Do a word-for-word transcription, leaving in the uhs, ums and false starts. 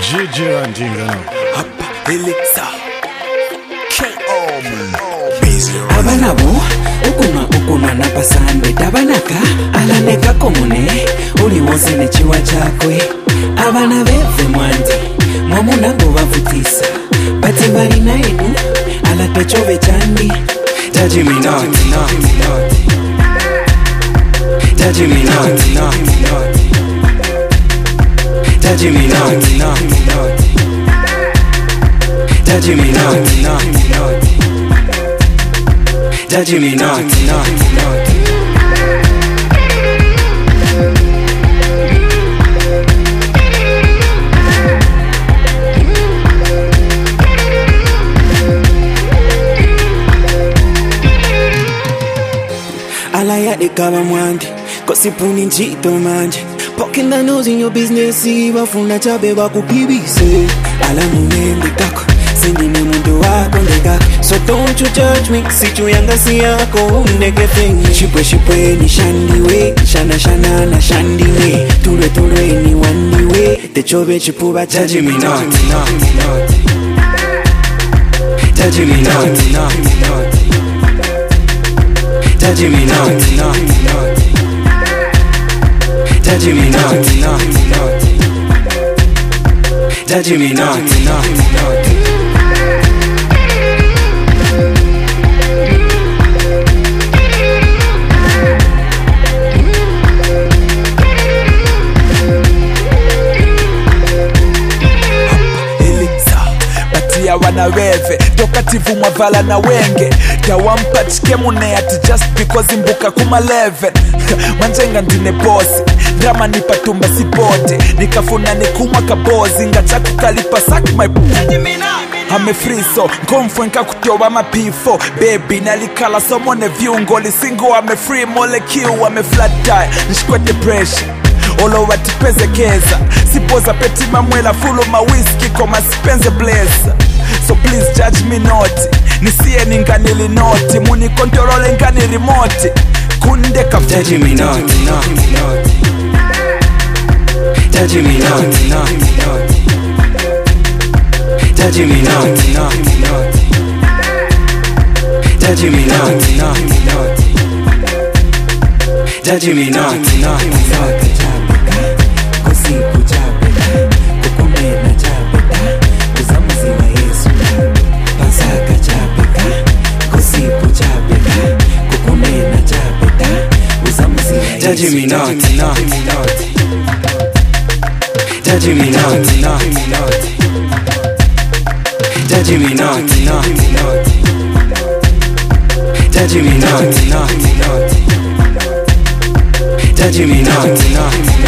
Gigi Randinga Elixir K O Abanabo ukuma ukuma napasande tabanaka alaneka komune uli wose nechiwa chakwe abana beve mwandi mwamuna ngo bavutisa bati bali na enu ala pechove chandi Taji Minoti Taji Minoti Taji Minoti Taji Minoti Taji Minoti Ala ya de kaba mwandi Kosipuni njito manje Poking the nose in your business Wafuna chabe waku P B C Ala munende kako Sindine mundu wako ndeka So don't you judge me Situ yanga siyako Undeke fengi Shipwe shipwe ni shandiwe Shana shana na shandiwe Ture ture ni wandiwe Techobe chipuba Taji Minoti Taji Minoti Taji Minoti Taji Minoti Taji Minoti wana weve tokativu mwavala na wenge tawampa chike mune ati just because imbuka kuma eleven manjenga ndine bosi drama nipatumba sipote nikafuna nikumwa kabozi ngachaku kalipa sak my Hame friso, konfwenka kutoba mapifo Baby nalikala somone viungo Lisingo ame free molecule Ame flat tire, nishkwe depression Olo watipeze keza Sipoza peti mamwela Full of my whiskey Koma sipenze blazer So please judge me not Nisiye ninganili noti Muni kontrole ngani remote Kunde kafti Taji Minoti Taji Minoti Taji Minoti Taji Minoti Taji Minoti Kosiku chapeta Kukumena chapeta Kuzamuzi wa Yesu Pasaka chapeta Kosiku chapeta Kukumena chapeta Kuzamuzi wa Yesu Taji Minoti Taji Minoti Taji Minoti Taji Minoti Taji Minoti